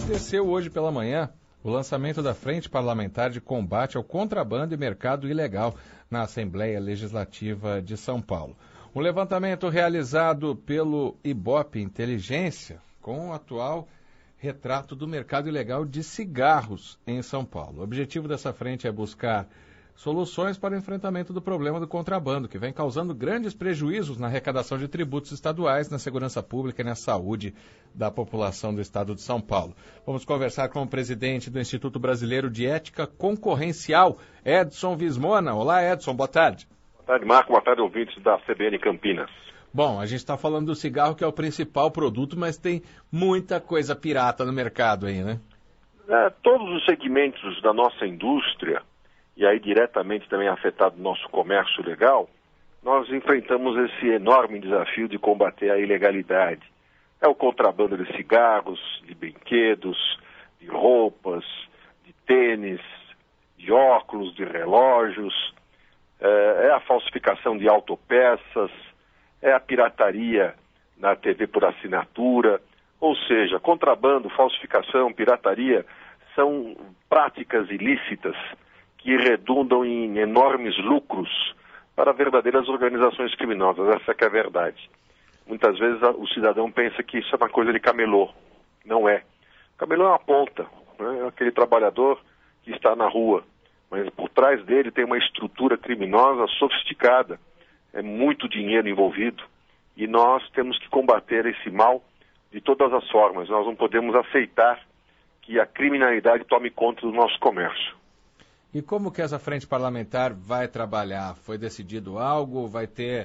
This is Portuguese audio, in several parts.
aconteceu hoje pela manhã o lançamento da Frente Parlamentar de Combate ao Contrabando e Mercado Ilegal na Assembleia Legislativa de São Paulo. Um levantamento realizado pelo Ibope Inteligência com o atual retrato do mercado ilegal de cigarros em São Paulo. O objetivo dessa frente é buscar soluções para o enfrentamento do problema do contrabando, que vem causando grandes prejuízos na arrecadação de tributos estaduais, na segurança pública e na saúde da população do estado de São Paulo. Vamos conversar com o presidente do Instituto Brasileiro de Ética Concorrencial, Edson Vismona. Olá, Edson, boa tarde. Boa tarde, Marco. Boa tarde, ouvintes da CBN Campinas. Bom, a gente está falando do cigarro, que é o principal produto, mas tem muita coisa pirata no mercado aí, né? Todos os segmentos da nossa indústria, e aí diretamente também afetado o nosso comércio legal, nós enfrentamos esse enorme desafio de combater a ilegalidade. É o contrabando de cigarros, de brinquedos, de roupas, de tênis, de óculos, de relógios, é a falsificação de autopeças, é a pirataria na TV por assinatura, ou seja, contrabando, falsificação, pirataria são práticas ilícitas que redundam em enormes lucros para verdadeiras organizações criminosas. Essa que é a verdade. Muitas vezes o cidadão pensa que isso é uma coisa de camelô. Não é. Camelô é uma ponta, né? É aquele trabalhador que está na rua, mas por trás dele tem uma estrutura criminosa sofisticada. É muito dinheiro envolvido e nós temos que combater esse mal de todas as formas. Nós não podemos aceitar que a criminalidade tome conta do nosso comércio. E como que essa frente parlamentar vai trabalhar? Foi decidido algo? Vai ter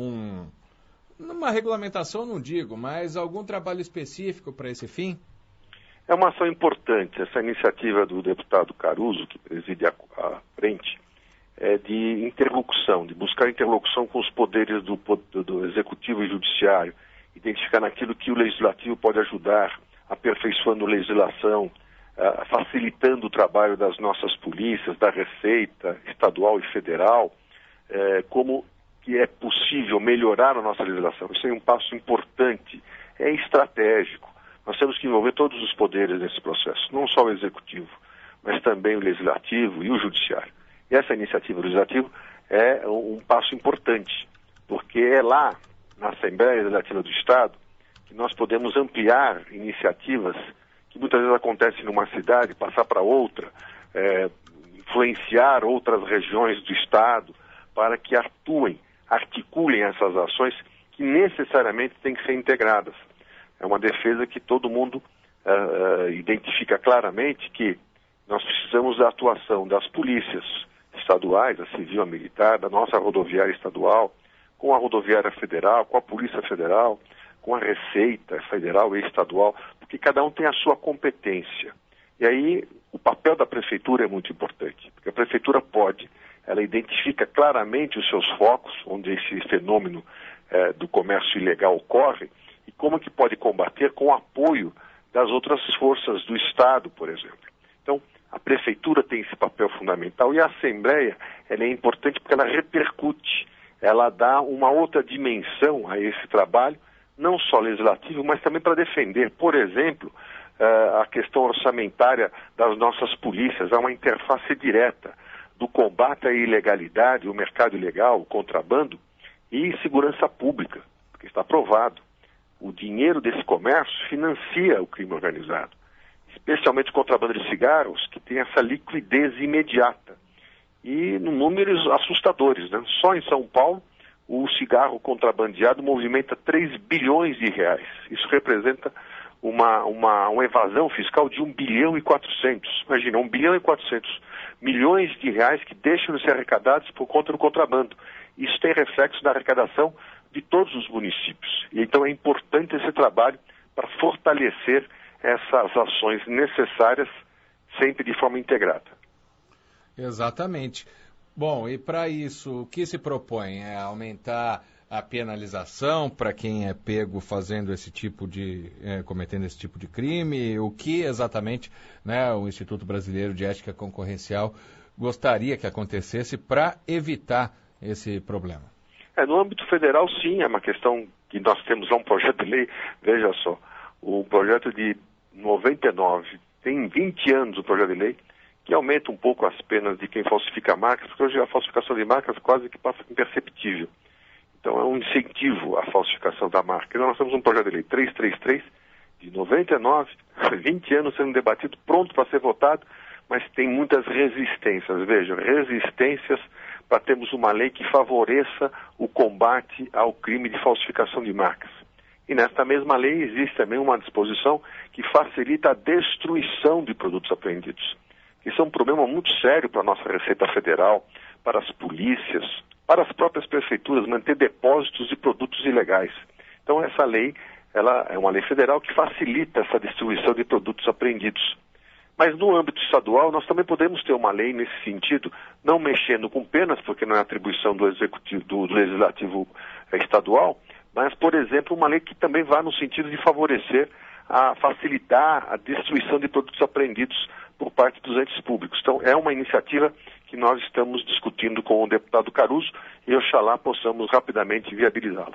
uma regulamentação, não digo, mas algum trabalho específico para esse fim? É uma ação importante. Essa iniciativa do deputado Caruso, que preside a frente, é de interlocução, de buscar interlocução com os poderes do Executivo e Judiciário, identificar naquilo que o Legislativo pode ajudar, aperfeiçoando a legislação, facilitando o trabalho das nossas polícias, da Receita Estadual e Federal, como que é possível melhorar a nossa legislação. Isso é um passo importante, é estratégico. Nós temos que envolver todos os poderes nesse processo, não só o Executivo, mas também o Legislativo e o Judiciário. E essa iniciativa legislativa é um passo importante, porque é lá, na Assembleia Legislativa do Estado, que nós podemos ampliar iniciativas que muitas vezes acontecem numa cidade, passar para outra, influenciar outras regiões do Estado para que articulem essas ações que necessariamente têm que ser integradas. É uma defesa que todo mundo identifica claramente que nós precisamos da atuação das polícias estaduais, a civil, a militar, da nossa rodoviária estadual, com a rodoviária federal, com a Polícia Federal, com a Receita Federal e Estadual, porque cada um tem a sua competência. E aí o papel da Prefeitura é muito importante, porque a Prefeitura ela identifica claramente os seus focos, onde esse fenômeno do comércio ilegal ocorre, e como que pode combater com o apoio das outras forças do Estado, por exemplo. Então, a Prefeitura tem esse papel fundamental e a Assembleia ela é importante porque ela repercute, ela dá uma outra dimensão a esse trabalho, não só legislativo, mas também para defender, por exemplo, a questão orçamentária das nossas polícias. Há uma interface direta do combate à ilegalidade, o mercado ilegal, o contrabando e segurança pública, porque está provado. O dinheiro desse comércio financia o crime organizado, especialmente o contrabando de cigarros, que tem essa liquidez imediata. E números assustadores, né? Só em São Paulo, o cigarro contrabandeado movimenta 3 bilhões de reais. Isso representa uma evasão fiscal de 1 bilhão e 400. Imagina, 1 bilhão e 400 milhões de reais que deixam de ser arrecadados por conta do contrabando. Isso tem reflexo na arrecadação de todos os municípios. E então é importante esse trabalho para fortalecer essas ações necessárias, sempre de forma integrada. Exatamente. Bom, e para isso, o que se propõe? É aumentar a penalização para quem é pego fazendo cometendo esse tipo de crime? O que exatamente, né, o Instituto Brasileiro de Ética Concorrencial gostaria que acontecesse para evitar esse problema? No âmbito federal, sim, é uma questão que nós temos lá um projeto de lei, veja só, o projeto de 99, tem 20 anos o projeto de lei, que aumenta um pouco as penas de quem falsifica marcas, porque hoje a falsificação de marcas quase que passa imperceptível. Então é um incentivo à falsificação da marca. Então nós temos um projeto de lei 333, de 99, 20 anos sendo debatido, pronto para ser votado, mas tem muitas resistências. Veja, resistências para termos uma lei que favoreça o combate ao crime de falsificação de marcas. E nesta mesma lei existe também uma disposição que facilita a destruição de produtos apreendidos. Isso é um problema muito sério para a nossa Receita Federal, para as polícias, para as próprias prefeituras, manter depósitos de produtos ilegais. Então essa lei, ela é uma lei federal que facilita essa destruição de produtos apreendidos. Mas no âmbito estadual, nós também podemos ter uma lei nesse sentido, não mexendo com penas, porque não é atribuição do executivo, do legislativo estadual, mas, por exemplo, uma lei que também vá no sentido de favorecer, a facilitar a destruição de produtos apreendidos por parte dos entes públicos. Então, é uma iniciativa que nós estamos discutindo com o deputado Caruso e, oxalá, possamos rapidamente viabilizá-la.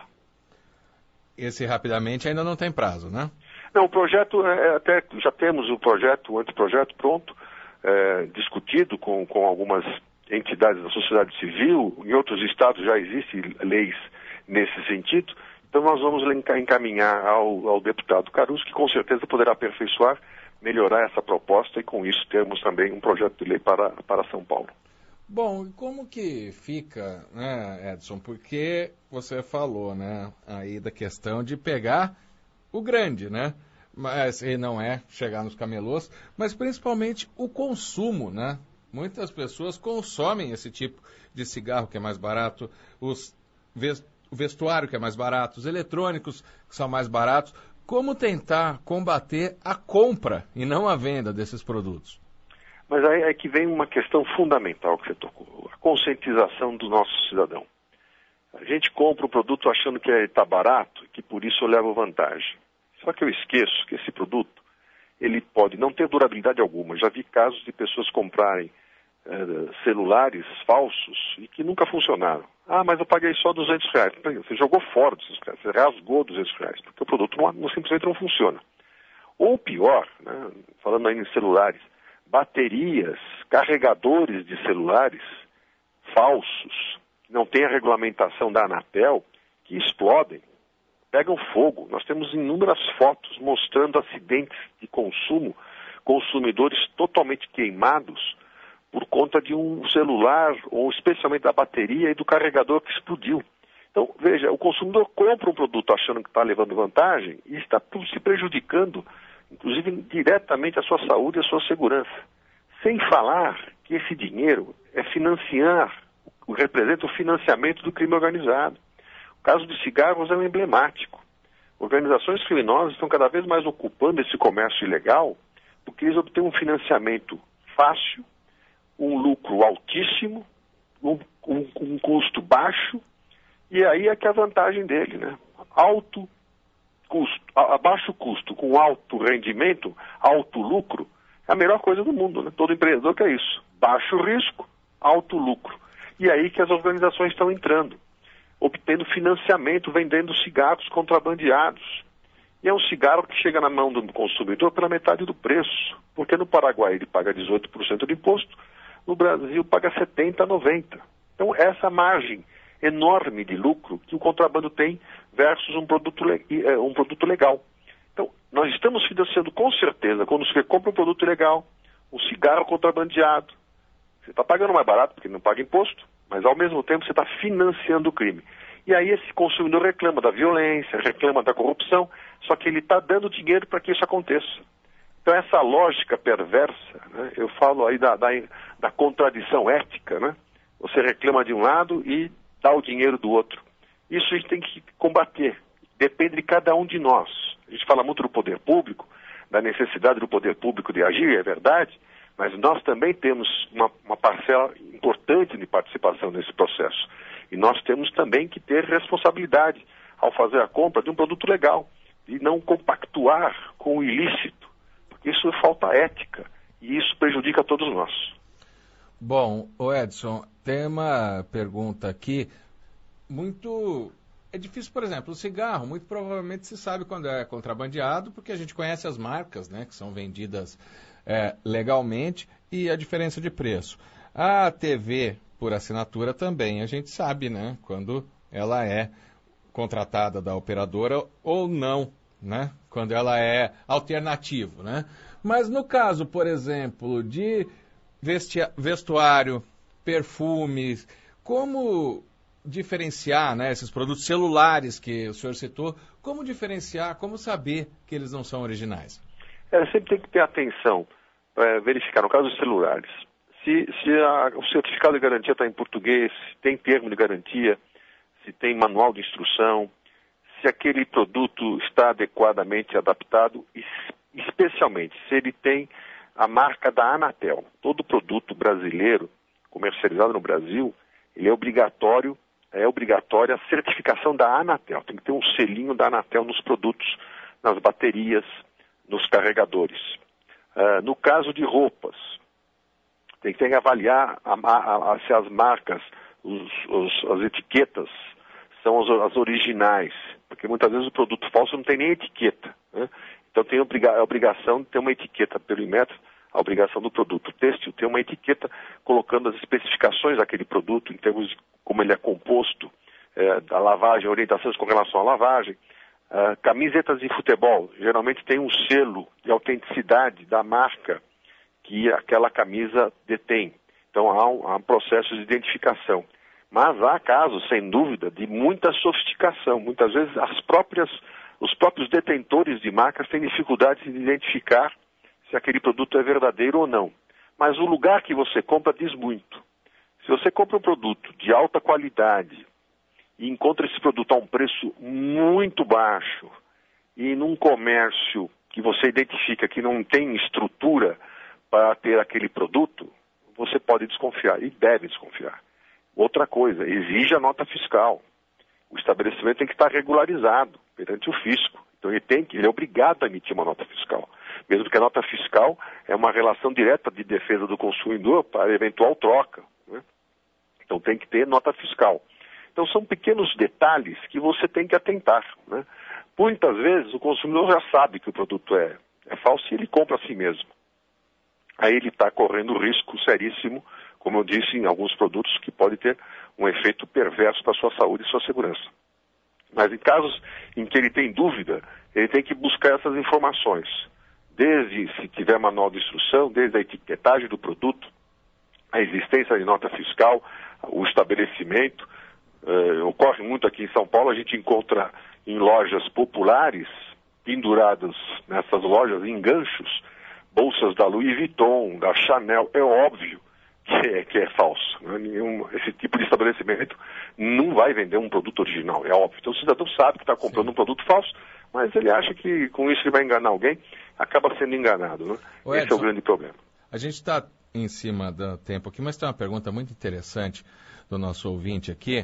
Esse rapidamente ainda não tem prazo, né? Não, o projeto, até já temos o projeto, o anteprojeto pronto, discutido com algumas entidades da sociedade civil. Em outros estados já existem leis nesse sentido. Então nós vamos encaminhar ao deputado Caruso, que com certeza poderá aperfeiçoar, melhorar essa proposta e com isso termos também um projeto de lei para São Paulo. Bom, e como que fica, né, Edson? Porque você falou, né, aí da questão de pegar o grande, né? Mas, e não é chegar nos camelôs, mas principalmente o consumo, né? Muitas pessoas consomem esse tipo de cigarro que é mais barato, o vestuário que é mais barato, os eletrônicos que são mais baratos. Como tentar combater a compra e não a venda desses produtos? Mas aí é que vem uma questão fundamental que você tocou, a conscientização do nosso cidadão. A gente compra o produto achando que está barato e que por isso eu levo vantagem. Só que eu esqueço que esse produto, ele pode não ter durabilidade alguma. Já vi casos de pessoas comprarem celulares falsos e que nunca funcionaram. Ah, mas eu paguei só R$200. Você jogou fora R$200, você rasgou R$200, porque o produto simplesmente não funciona. Ou pior, né, falando ainda em celulares, baterias, carregadores de celulares falsos, que não tem a regulamentação da Anatel, que explodem, pegam fogo. Nós temos inúmeras fotos mostrando acidentes de consumo, consumidores totalmente queimados por conta de um celular, ou especialmente da bateria e do carregador que explodiu. Então, veja, o consumidor compra um produto achando que está levando vantagem e está se prejudicando, inclusive diretamente a sua saúde e a sua segurança. Sem falar que esse dinheiro representa o financiamento do crime organizado. O caso de cigarros é um emblemático. Organizações criminosas estão cada vez mais ocupando esse comércio ilegal porque eles obtêm um financiamento fácil, um lucro altíssimo, um custo baixo, e aí é que é a vantagem dele, né? Alto custo, a baixo custo, com alto rendimento, alto lucro, é a melhor coisa do mundo, né? Todo empreendedor quer isso. Baixo risco, alto lucro. E aí que as organizações estão entrando, obtendo financiamento, vendendo cigarros contrabandeados. E é um cigarro que chega na mão do consumidor pela metade do preço, porque no Paraguai ele paga 18% de imposto, no Brasil paga 70%, 90%. Então essa margem enorme de lucro que o contrabando tem versus um produto legal. Então nós estamos financiando com certeza, quando você compra um produto legal, um cigarro contrabandeado, você está pagando mais barato porque não paga imposto, mas ao mesmo tempo você está financiando o crime. E aí esse consumidor reclama da violência, reclama da corrupção, só que ele está dando dinheiro para que isso aconteça. Então essa lógica perversa, né, eu falo aí da contradição ética, né? Você reclama de um lado e dá o dinheiro do outro. Isso a gente tem que combater. Depende de cada um de nós. A gente fala muito do poder público, da necessidade do poder público de agir, é verdade, mas nós também temos uma parcela importante de participação nesse processo. E nós temos também que ter responsabilidade ao fazer a compra de um produto legal e não compactuar com o ilícito, porque isso falta ética e isso prejudica todos nós. Bom, Edson, tem uma pergunta aqui muito é difícil, por exemplo, o cigarro, muito provavelmente se sabe quando é contrabandeado, porque a gente conhece as marcas, né, que são vendidas legalmente, e a diferença de preço. A TV por assinatura também, a gente sabe, né, quando ela é contratada da operadora ou não, né, quando ela é alternativo, né. Mas no caso, por exemplo, de vestuário, perfumes, como diferenciar, né, esses produtos celulares que o senhor citou, como diferenciar, como saber que eles não são originais? Sempre tem que ter atenção para verificar, no caso dos celulares, se o certificado de garantia está em português, se tem termo de garantia, se tem manual de instrução, se aquele produto está adequadamente adaptado, e especialmente se ele tem a marca da Anatel. Todo produto brasileiro comercializado no Brasil, ele é obrigatória a certificação da Anatel. Tem que ter um selinho da Anatel nos produtos, nas baterias, nos carregadores. No caso de roupas, tem que avaliar se as marcas, as etiquetas são as originais, porque muitas vezes o produto falso não tem nem etiqueta, né? Então tem a obrigação de ter uma etiqueta pelo Inmetro, a obrigação do produto têxtil ter uma etiqueta colocando as especificações daquele produto, em termos de como ele é composto, da lavagem, orientações com relação à lavagem. Camisetas de futebol, geralmente tem um selo de autenticidade da marca que aquela camisa detém. Então há um processo de identificação. Mas há casos, sem dúvida, de muita sofisticação. Muitas vezes os próprios detentores de marcas têm dificuldade de identificar se aquele produto é verdadeiro ou não. Mas o lugar que você compra diz muito. Se você compra um produto de alta qualidade e encontra esse produto a um preço muito baixo e num comércio que você identifica que não tem estrutura para ter aquele produto, você pode desconfiar e deve desconfiar. Outra coisa, exige a nota fiscal. O estabelecimento tem que estar regularizado perante o fisco. Então ele é obrigado a emitir uma nota fiscal. Mesmo que a nota fiscal é uma relação direta de defesa do consumidor para eventual troca, né? Então tem que ter nota fiscal. Então são pequenos detalhes que você tem que atentar, né? Muitas vezes o consumidor já sabe que o produto é falso e ele compra assim mesmo. Aí ele está correndo risco seríssimo, como eu disse, em alguns produtos que pode ter um efeito perverso para a sua saúde e sua segurança. Mas em casos em que ele tem dúvida, ele tem que buscar essas informações. Desde se tiver manual de instrução, desde a etiquetagem do produto, a existência de nota fiscal, o estabelecimento. Ocorre muito aqui em São Paulo, a gente encontra em lojas populares, penduradas nessas lojas em ganchos, bolsas da Louis Vuitton, da Chanel. É óbvio que é falso, né? Esse tipo de estabelecimento não vai vender um produto original, é óbvio. Então o cidadão sabe que está comprando um produto falso, mas ele acha que com isso ele vai enganar alguém, acaba sendo enganado, né? Esse é o grande problema. A gente está em cima do tempo aqui, mas tem uma pergunta muito interessante do nosso ouvinte aqui.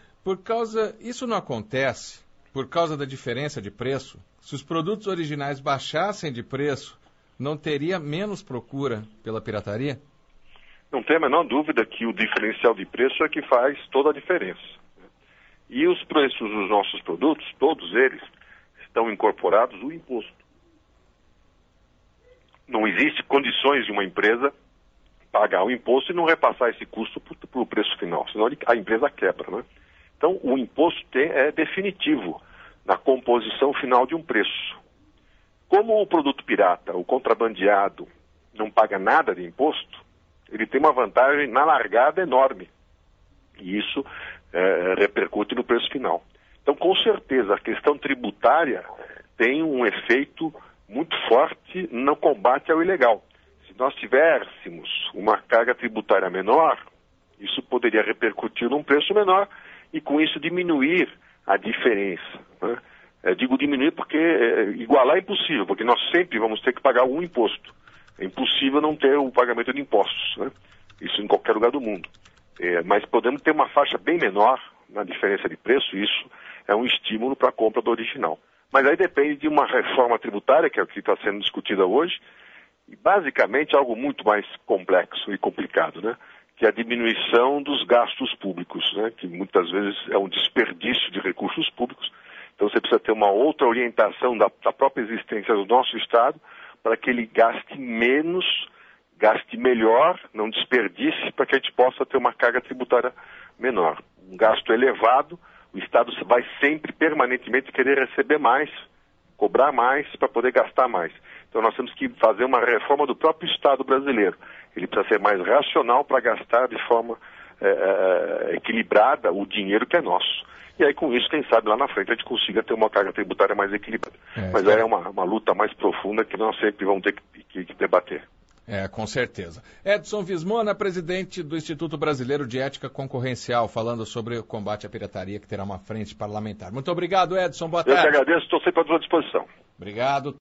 Isso não acontece por causa da diferença de preço? Se os produtos originais baixassem de preço, não teria menos procura pela pirataria? Não tem a menor dúvida que o diferencial de preço é que faz toda a diferença. E os preços dos nossos produtos, todos eles, estão incorporados o imposto. Não existe condições de uma empresa pagar o imposto e não repassar esse custo para o preço final, senão a empresa quebra, né? Então, o imposto é definitivo na composição final de um preço. Como o produto pirata, o contrabandeado, não paga nada de imposto, ele tem uma vantagem na largada enorme. E isso repercute no preço final. Então, com certeza, a questão tributária tem um efeito muito forte no combate ao ilegal. Se nós tivéssemos uma carga tributária menor, isso poderia repercutir num preço menor e com isso diminuir a diferença, né? Digo diminuir porque igualar é impossível, porque nós sempre vamos ter que pagar algum imposto. É impossível não ter o pagamento de impostos, né? Isso em qualquer lugar do mundo. Mas podemos ter uma faixa bem menor na diferença de preço, e isso é um estímulo para a compra do original. Mas aí depende de uma reforma tributária, que é o que está sendo discutida hoje, e basicamente algo muito mais complexo e complicado, né? que é a diminuição dos gastos públicos, né, que muitas vezes é um desperdício de recursos públicos. Então você precisa ter uma outra orientação da própria existência do nosso Estado para que ele gaste menos, gaste melhor, não desperdice, para que a gente possa ter uma carga tributária menor. Um gasto elevado, o Estado vai sempre, permanentemente, querer receber mais, cobrar mais para poder gastar mais. Então nós temos que fazer uma reforma do próprio Estado brasileiro. Ele precisa ser mais racional para gastar de forma equilibrada o dinheiro que é nosso. E aí com isso, quem sabe lá na frente a gente consiga ter uma carga tributária mais equilibrada. Mas aí é uma luta mais profunda que nós sempre vamos ter que debater. Com certeza. Edson Vismona, presidente do Instituto Brasileiro de Ética Concorrencial, falando sobre o combate à pirataria, que terá uma frente parlamentar. Muito obrigado, Edson. Boa tarde. Eu que agradeço, estou sempre à sua disposição. Obrigado.